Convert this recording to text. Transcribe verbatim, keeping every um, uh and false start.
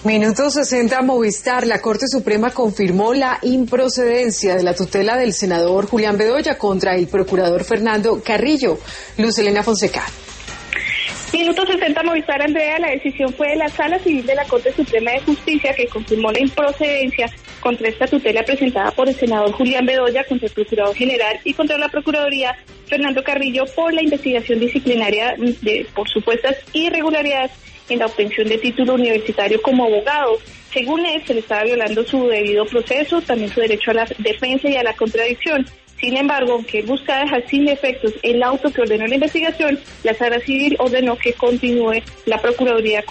Minuto sesenta, Movistar. La Corte Suprema confirmó la improcedencia de la tutela del senador Julián Bedoya contra el procurador Fernando Carrillo. Luz Elena Fonseca. Minuto sesenta, Movistar. Andrea, la decisión fue de la Sala Civil de la Corte Suprema de Justicia, que confirmó la improcedencia contra esta tutela presentada por el senador Julián Bedoya contra el Procurador General y contra la Procuraduría Fernando Carrillo por la investigación disciplinaria de, por supuestas irregularidades en la obtención de título universitario como abogado. Según él, se le estaba violando su debido proceso, también su derecho a la defensa y a la contradicción. Sin embargo, aunque él busca dejar sin efectos el auto que ordenó la investigación, la Sala Civil ordenó que continúe la Procuraduría